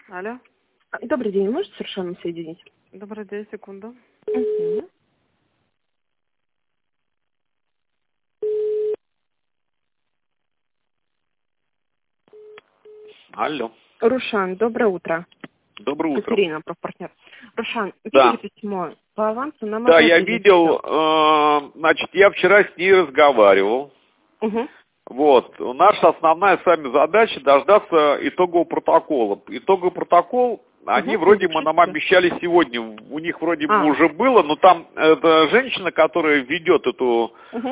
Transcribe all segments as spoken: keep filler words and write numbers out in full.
Алло. Добрый день, можете совершенно соединить? Добрый день, секунду. Мгм. Алло. Рушан, доброе утро. Доброе утро. Катерина, профпартнер. Рушан, Да. видели письмо? По авансу нам Да, я одобрили видел, всё. э, значит, я вчера с ней разговаривал. Угу. Вот. Наша основная с вами задача дождаться итогового протокола. Итоговый протокол, они Угу. вроде мы нам обещали сегодня. У них вроде бы А. уже было, но там эта женщина, которая ведет эту Угу.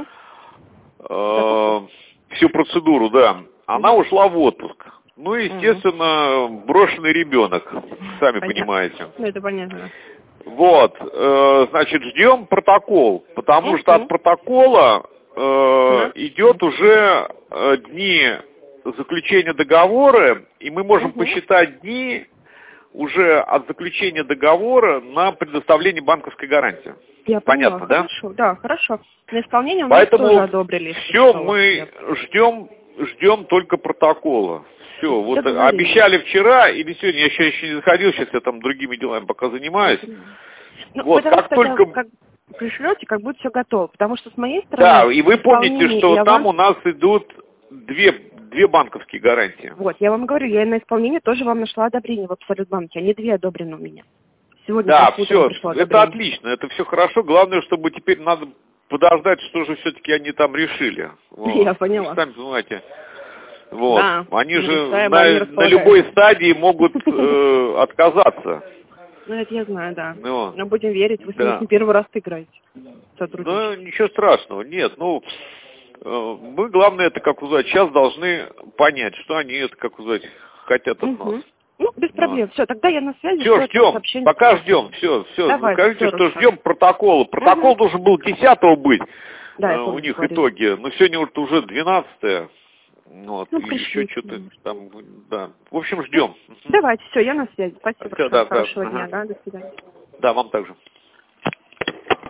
э, всю процедуру, да, она Угу. ушла в отпуск. Ну и, естественно, брошенный ребенок, сами Понятно. понимаете. Ну, это понятно. Вот, э, значит, ждем протокол, потому Мгм. что от протокола э, Да. идет уже э, дни заключения договора, и мы можем Мгм. посчитать дни уже от заключения договора на предоставление банковской гарантии. Я Понятно, поняла. да? Хорошо, да, хорошо. На исполнение у нас Поэтому тоже одобрили. если все что, мы вот. ждем, ждем только протокола. Все, вот Договорились. обещали вчера или сегодня, я еще, еще не заходил, сейчас я там другими делами пока занимаюсь. Ну, Вот, потому как что только... когда как пришлете, как будет все готово. Потому что с моей стороны... Да, и вы помните, исполнение что и там аванс- у нас идут две, две банковские гарантии. Вот, я вам говорю, я на исполнение тоже вам нашла одобрение в Абсолютбанке. Они две одобрены у меня. Сегодня Да, только утром все, пришло это одобрение. отлично, это все хорошо. Главное, чтобы теперь надо подождать, что же все-таки они там решили. Вот. Я поняла. Вы сами понимаете. Вот. Да, Они не же решаем, на, они на располагают. любой стадии могут э, отказаться. Ну, это я знаю, да. Ну, Но будем верить, вы с ними да. не первый раз играете. Ну, Сотрудничаете. ничего страшного, нет. Ну, э, мы, главное, это, как сказать, сейчас должны понять, что они, это, как сказать, хотят от нас. Угу. Ну, без проблем. Все, тогда я на связи. Все, жду от вас ждем, сообщения. пока ждем, все, все. Давайте, Скажите, всё, что Руслан. ждем протокола. Протокол Угу. должен был десятого быть, Да, я э, у помню, них говорили. итоги. Но сегодня вот уже двенадцатое. Вот, Ну, и еще пришли. что-то там, да. В общем, Ну, ждем. давайте, все, я на связи. Спасибо Все, большое. да, да. Хорошего дня, Ага. да, до свидания. Да, вам также.